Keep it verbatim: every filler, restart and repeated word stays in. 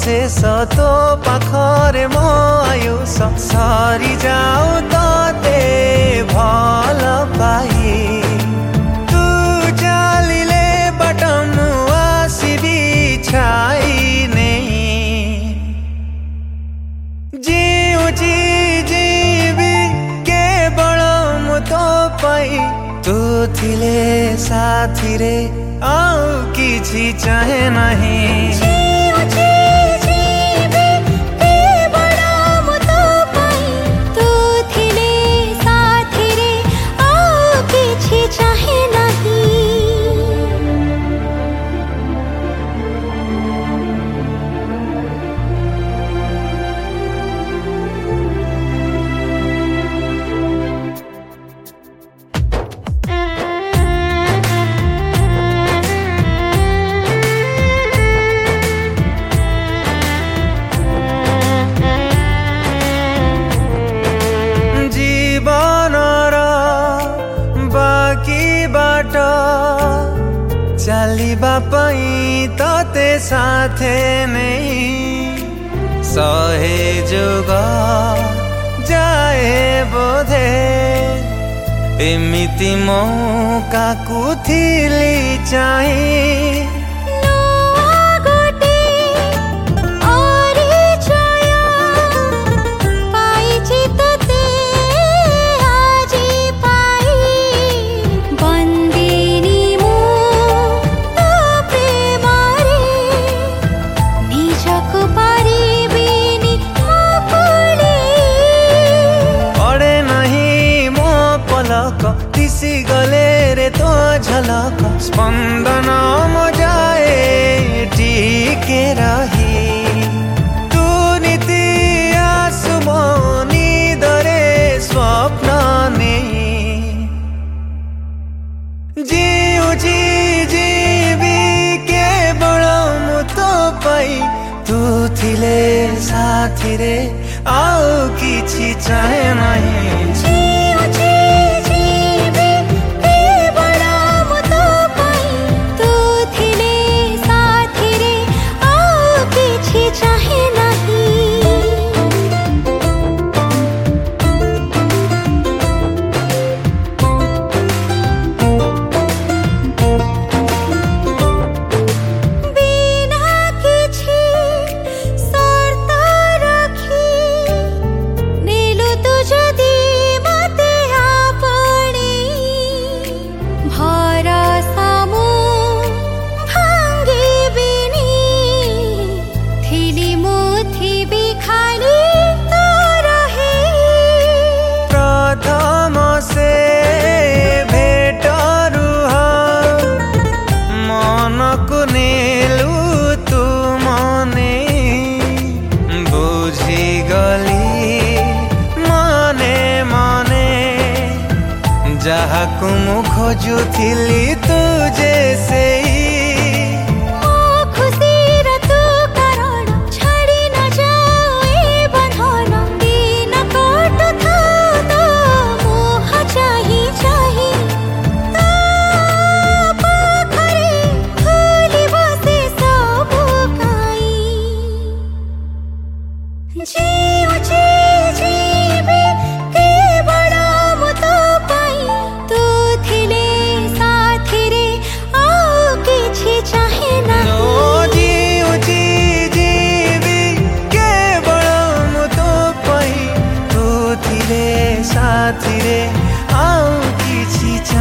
शेष तो पाखरे मो आयुष सरी जाऊ तते भल पाई तू चालिले बाटम आसिबी छाई नहीं जीउची जीवी केवल मु तो पाई तू थिले साथी रे आउ किछि चाहे नहीं चलिबा पई तते साथे नहीं सहे जुग जाए बोधे एमिति मौका कुथिली चाही दिसी गले रे तो झलक स्पंदन मजाए टीके रही तू नीति आसुमो निदरे स्वप्न नहीं जीउची जीवी केवल मु तो पाई तू थिले साथी रे आउ किछि चाहे नहीं जहाकु मु खोजुथिली तुझे से साथी रे आउ किछि